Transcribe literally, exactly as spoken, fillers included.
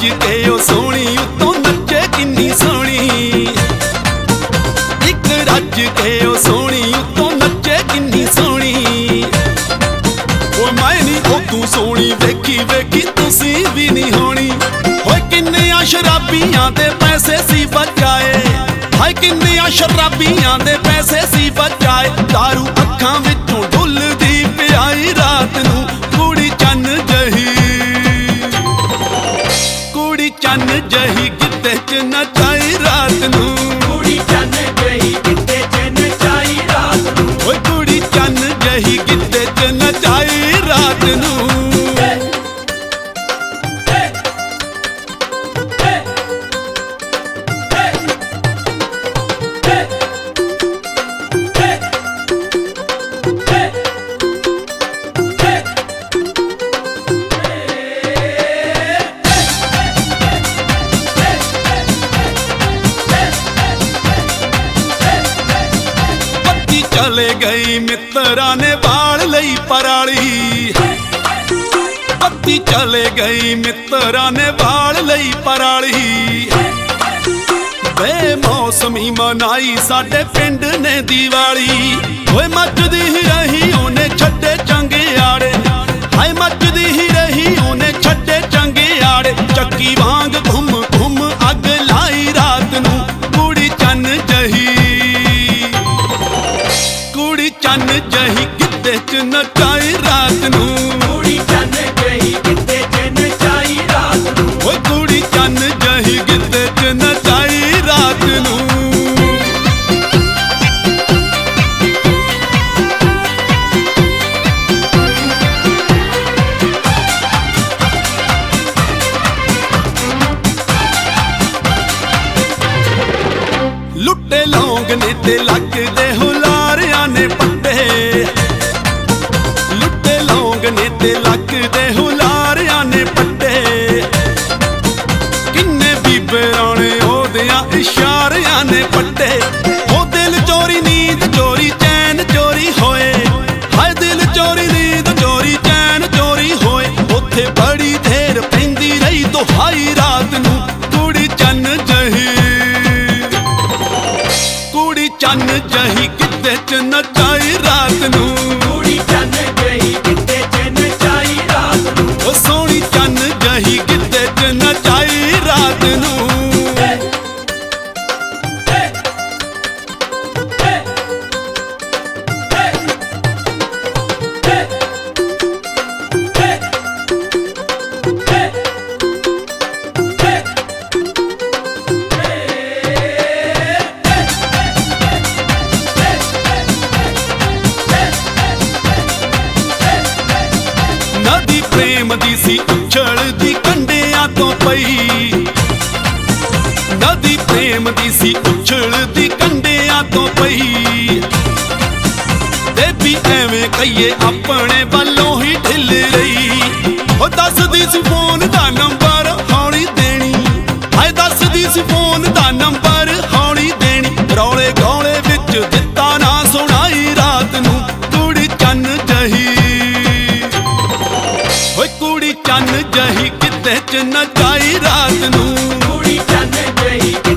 ਰੱਜ ਕੇ ਉਹ ਸੋਹਣੀ ਉੱਤੋਂ ਨੱਚੇ ਕਿੰਨੀ ਸੋਹਣੀ। ਇੱਕ ਰੱਜ ਕੇ ਉਹ ਸੋਹਣੀ ਉੱਤੋਂ ਨੱਚੇ ਕਿੰਨੀ ਸੋਹਣੀ। ਓ ਮੈਂ ਨੀ ਉਹ ਤੂੰ ਸੋਹਣੀ ਵੇਖੀ ਵੇਖੀ ਤੁਸੀਂ ਵੀ ਨਹੀਂ ਹੋਣੀ। ਹੋਏ ਕਿੰਨਿਆਂ ਸ਼ਰਾਬੀਆਂ ਦੇ ਪੈਸੇ ਸੀ ਬਚਾਏ, ਹਾਏ ਕਿੰਨਿਆਂ ਸ਼ਰਾਬੀਆਂ ਦੇ ਪੈਸੇ ਸੀ ਬਚਾਏ। ਦਾਰੂ ਅੱਖਾਂ ਵਿੱਚੋਂ ਡੁੱਲਦੀ ਪਿਆਈ ਰਾਤ ਨੂੰ ਕੁੜੀ ਚੰਨ ਜਹੀ, ਕੁੜੀ ਚੰਨ ਜਹੀ ਗਿੱਧੇ ਚ ਨਚਾਈ ਰਾਤ ਨੂੰ। ਕੁੜੀ ਚੰਨ ਜਹੀ ਗਿੱਧੇ ਚ ਨਚਾਈ ਰਾਤ ਨੂੰ। ਓਏ ਕੁੜੀ ਚੰਨ ਜਹੀ ਗਿੱਧੇ ਚ ਨਚਾਈ ਰਾਤ ਨੂੰ। ਚਲੇ ਗਈ ਮਿੱਤਰਾਂ ਨੇ ਵਾਲ ਲਈ ਪਰਾਲੀ, ਪੱਤੀ ਚਲੇ ਗਈ ਮਿੱਤਰਾਂ ਨੇ ਵਾਲ ਲਈ ਪਰਾਲੀ। ਬੇਮੌਸਮੀ ਮਨਾਈ ਸਾਡੇ ਪਿੰਡ ਨੇ ਦੀਵਾਲੀ। ਓਏ ਮੱਚਦੀ ਹੀ ਰਹੀ ਉਹਨੇ ਛੱਡੇ ਚੰਗਿਆੜੇ, ਹਾਏ ਮੱਚਦੀ ਹੀ ਰਹੀ ਉਹਨੇ ਛੱਡੇ ਚੰਗਿਆੜੇ। ਚੱਕੀ ਵਾਂਗ ਘੁੰਮ ਘੁੰਮ ਅੱਗ ਲਾਈ ਰਾਤ ਨੂੰ ਕੁੜੀ ਚੰਨ ਜਹੀ, ਕੁੜੀ ਚੰਨ ਜਹੀ ਗਿੱਧੇ ਚ ਨਚਾਈ ਰਾਤ ਨੂੰ। ਕੁੜੀ ਚੰਨ ਜਹੀ ਗਿੱਧੇ ਚ ਨਚਾਈ ਰਾਤ ਨੂੰ। ਓਏ ਕੁੜੀ ਚੰਨ ਜਹੀ ਗਿੱਧੇ ਚ ਨਚਾਈ ਰਾਤ ਨੂੰ। ਲੁੱਟੇ ਲੌਂਗ ਨੇ ਤੇ ਲੱਗਦੇ ਹੁਲਾਰਿਆਂ ਨੇ ਪੱਟੇ, ਲੁੱਟੇ ਲੌਂਗ ਨੇ ਤੇ ਲੱਗਦੇ ਹੁਲਾਰਿਆਂ ਨੇ ਪੱਟੇ। ਕਿੰਨੇ ਬੀਬਰਾਂ ਨੇ ਉਹਦਿਆਂ ਇਸ਼ਾਰਿਆਂ ਨੇ ਪੱਟੇ। ਉਹ ਦਿਲ ਚੋਰੀ ਨੀਂਦ ਚੋਰੀ ਚੈਨ ਚੋਰੀ ਹੋਏ, ਹਾਏ ਦਿਲ ਚੋਰੀ ਨੀਂਦ ਚੋਰੀ ਚੈਨ ਚੋਰੀ ਹੋਏ। ਉੱਥੇ ਬੜੀ ਦੇਰ ਪੈਂਦੀ ਰਹੀ ਦੁਹਾਈ ਰਾਤ ਨੂੰ ਕੁੜੀ ਚੰਨ ਜਹੀ, ਕੁੜੀ ਚੰਨ ਜਹੀ ਗਿੱਧੇ ਚ ਨਚਾਈ ਰਾਤ ਨੂੰ। ਕੁੜੀ ਚੰਨ ਜਹੀ ਗਿੱਧੇ ਚ ਨਚਾਈ ਰਾਤ ਨੂੰ। ਉਹ ਸੋਹਣੀ ਚੰਨ ਜਹੀ ਗਿੱਧੇ ਚ ਨਚਾਈ ਰਾਤ ਨੂੰ। ਨਦੀ ਪ੍ਰੇਮ ਦੀ ਸੀ ਉਛਲਦੀ ਕੰਢਿਆਂ ਤੋਂ ਪਈ, ਨਦੀ ਪ੍ਰੇਮ ਦੀ ਸੀ ਉਛਲਦੀ ਕੰਢਿਆਂ ਤੋਂ ਪਈ। ਤੇ ਵੀ ਐਵੇਂ ਕਹੀਏ ਆਪਣੇ ਵੱਲੋਂ ਹੀ ਢਿੱਲ ਰਹੀ। ਉਹ ਦੱਸਦੀ ਸੀ ਫੋਨ ਦਾ ਨੰਬਰ ਹੌਲੀ ਦੇਣੀ, ਹਾਏ ਦੱਸਦੀ ਸੀ ਫੋਨ ਦਾ ਨੰਬਰ ਹੌਲੀ ਦੇਣੀ। ਰੌਲੇ ਗੌਲੇ ਵਿੱਚ ਦਿੱਤਾ ਨਾ ਸੁਣਾਈ ਰਾਤ ਨੂੰ ਕੁੜੀ ਚੰਨ ਜਹੀ, ਓਏ ਕੁੜੀ ਚੰਨ ਜਹੀ ਗਿੱਧੇ ਚ ਨਚਾਈ ਰਾਤ ਨੂੰ। ਕੁੜੀ ਚੰਨ ਜਹੀ